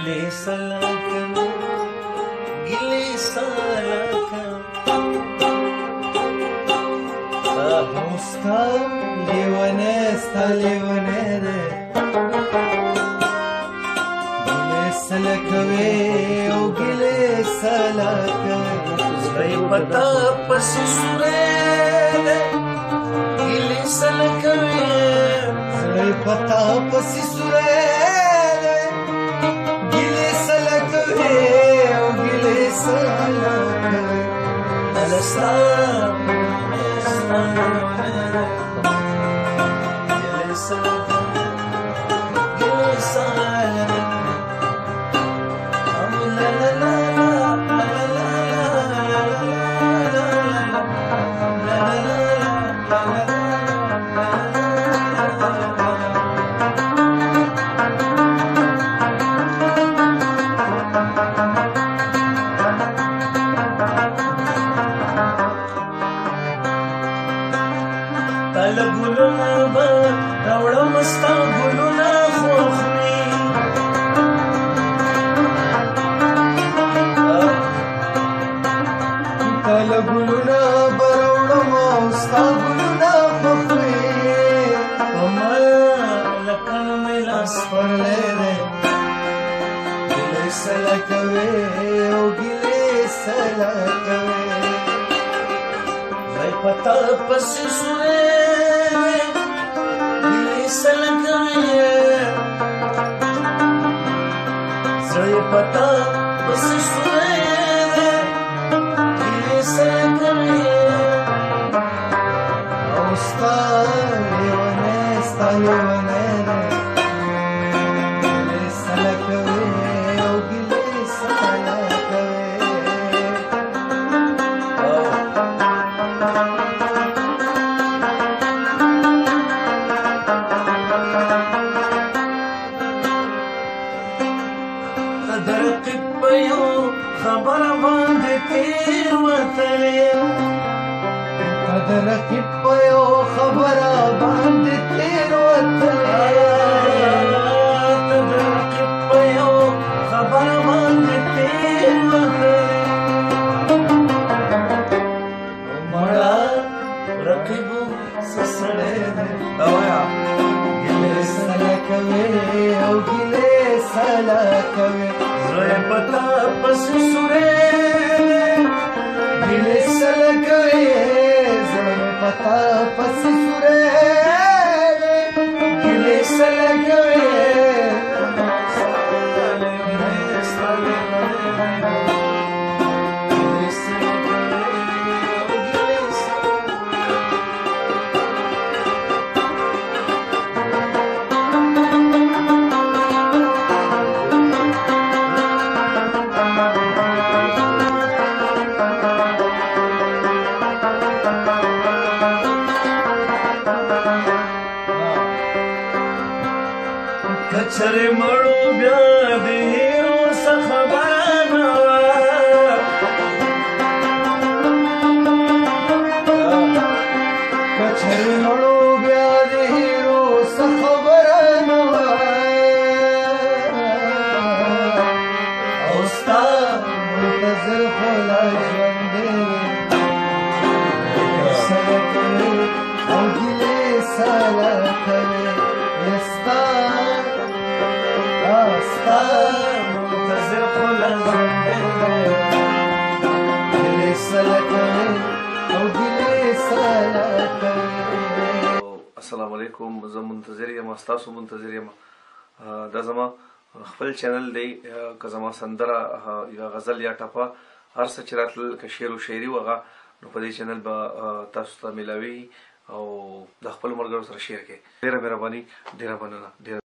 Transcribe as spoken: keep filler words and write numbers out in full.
गिले सलाकन गिले सलाकन Hosta levane sta levane re Gile salakave o gile salakave Zai pata pasi sure Gile salakave Zai pata pasi sure Gile salakave o gile salakave Alasta Tala guluna ba, rawda masta guluna khokhmi. Tala guluna ba, rawda masta guluna khokhmi. Kamal lakan milas par le re, gile salakave, o gile salakave. Zai pata pasi sure. Zai pata pasi sure Gile salakave Austa levane sta levane Gile salakave o gile salakave Darqib payo khabar bande tir watale Darqib payo khabar bande tir watale Darqib payo khabar bande tir watale Mala raqibu sasade awaya Gile salakave o gile salakave Zai pata pasi sure Gile salakave Zai pata pasi sure Gile salakave Kachare madu bya de hero sa khabara Kachare madu bya de hero sa khabara Austa muntazir khola jwande salakave o gile salakave Yasta Asta muntazir khola jwande Gile salakave o gile salakave السلام علیکم زه منتظر یم تاسو منتظر یم دا زما خپل چینل دی که زما سندره یا غزل یا ټپه هر څه چې راتلل که شعر و شاعري وغه نو په دې چینل به تاسو ته ملاوي او د خپل ملګرو سره شیر کړئ ډیره مهرباني ډیره مننه